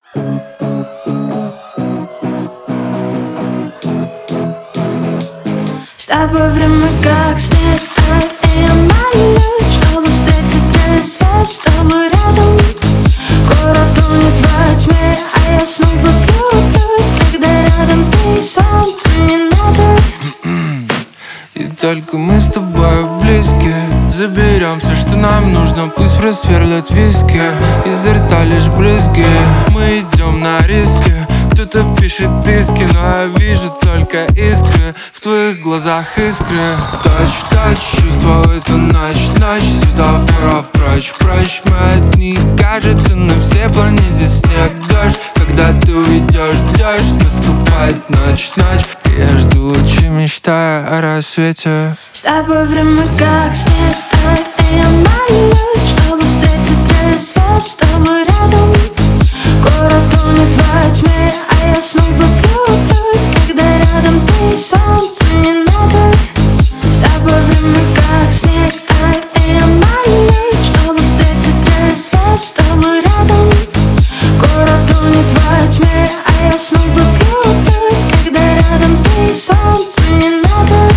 С тобой время как снег тает, и я молюсь, чтобы встретить рассвет с тобой рядом. Город тонет во тьме, а я снова влюблюсь, когда рядом ты, солнце не надо. И только мы с тобой близки. Заберем все, что нам нужно, пусть просверлят виски. Изо рта лишь брызги, мы идем на риски. Кто-то пишет диски, но я вижу только искры. В твоих глазах искры. Touch в touch, чувства в эту ночь. Ночь светофоров прочь, прочь. Мы одни, кажется, на всей планете снег, дождь. Когда ты уйдешь, дождь, наступает ночь, ночь. Я жду лучи, мечтая о рассвете. С тобой время как снег тает, и я молюсь, чтобы встретить рассвет с тобой рядом. Город тонет во тьме, а я снова влюблюсь, когда рядом ты, солнце не надо. С тобой время как снег тает, и я молюсь, чтобы встретить рассвет с тобой рядом. Город тонет во тьме, а я снова влюблюсь, когда рядом ты, солнце не надо.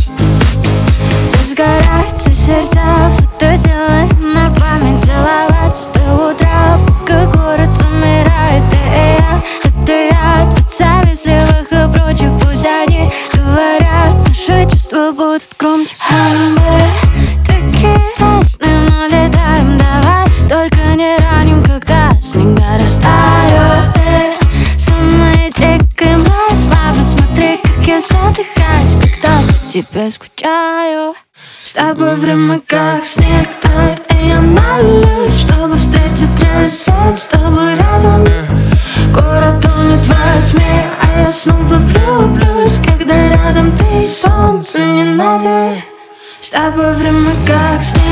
Сгораются сердца, фото делаем на память, целоваться до утра, пока город замирает. Это я, от завистливых и прочих, пусть они говорят, наши чувства будут громче. А мы такие разные, но летаем, давай только не раним, когда снега растают. Самая дикая моя слава, смотри, как я задыхаюсь, когда по тебе скучаю. С тобой время как снег тает, и я молюсь, чтобы встретить рассвет с тобой рядом. Город тонет во тьме, а я снова влюблюсь, когда рядом ты, солнце не надо. С тобой время как снег